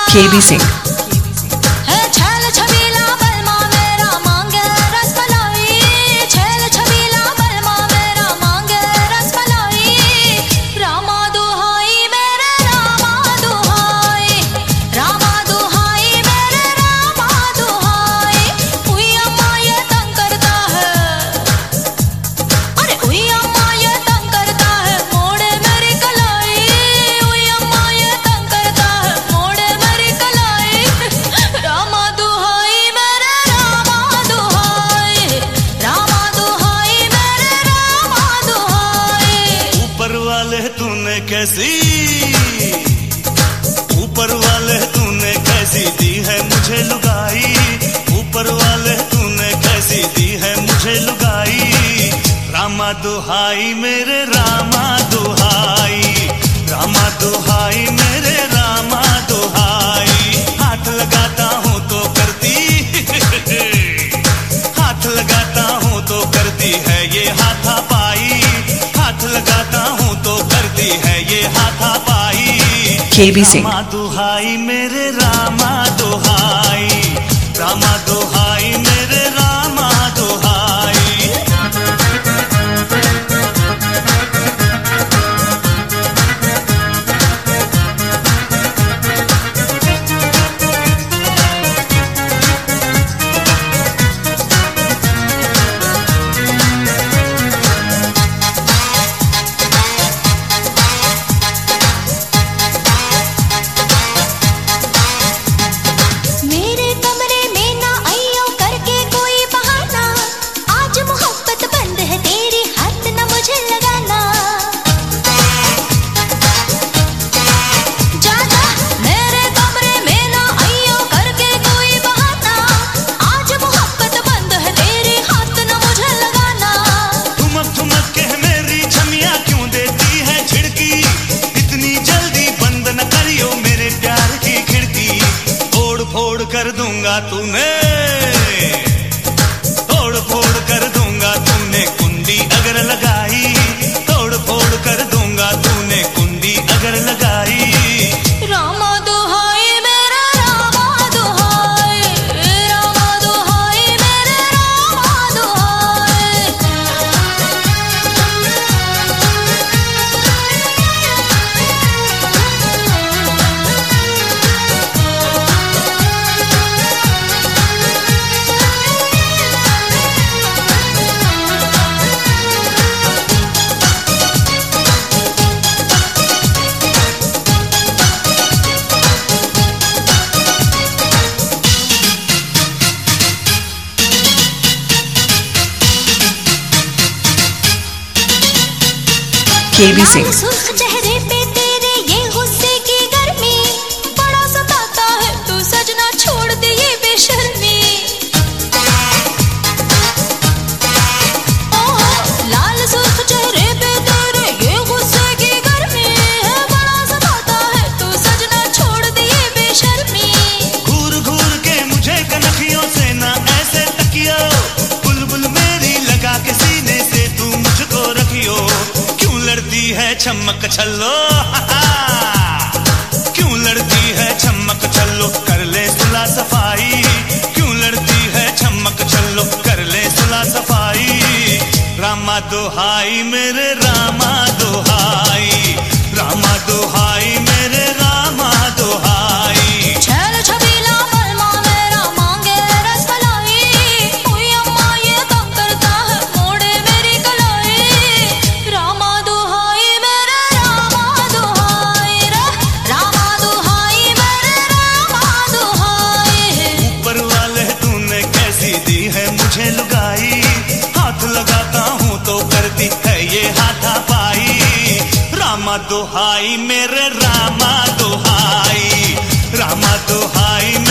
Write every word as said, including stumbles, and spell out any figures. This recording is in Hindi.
के बी सिंह। तूने कैसी ऊपर वाले तूने कैसी दी है मुझे लुगाई, ऊपर वाले तूने कैसी दी है मुझे लुगाई। रामा दुहाई मेरे रामा दुहाई, रामा दुहाई मेरे रामा दुहाई। हाथ लगाता हूँ तो करती हाथ लगाता हूँ तो करती है ये हाथापाई, हाथ लगाता हूँ तो करती है ये हाथापाई। के बी सिंह। रामा दुहाई मेरे रामा दुहाई, रामा दुहाई मेरे रामा दुहाई। कर दूंगा तूने तोड़ फोड़ कर दूंगा तूने कुंडी अगर लगाई, तोड़ फोड़ कर दूंगा तूने कुंडी अगर लगाई। रामा दुहाई मेरा रामा दुहाई, रामा दुहाई मेरे रामा दुहाई। के बी सिंह। चेहरे पे तेरे ये गुस्से की गर्मी बड़ा सताता है, तू सजना छोड़ दे ये बेशर्मी। ओह लाल सुर्ख चेहरे पे तेरे ये गुस्से की गर्मी है, बड़ा सताता है, तू सजना छोड़ दे ये बेशर्मी। घूर घूर के मुझे कनखियों से ना ऐसे तकियो, बुलबुल मेरी लगा के सीने से तू मुझको रखियो। लड़ती है चमक छल्लो क्यों लड़ती है चमक छल्लो, कर ले सुलह सफाई। क्यों लड़ती है चमक छल्लो, कर ले सुलह सफाई। रामा दुहाई मेरे रामा दुहाई, रामा दुहाई मेरे रामा दुहाई। छल छबीला बलमा मेरा मांगे रसमलाई, कोई अम्मा ये तंग करता है मोड़े मेरी कलाई। रामा मुझे लुगाई, हाथ लगाता हूँ तो करती है ये हाथापाई। रामा दुहाई मेरे रामा दुहाई, रामा दुहाई।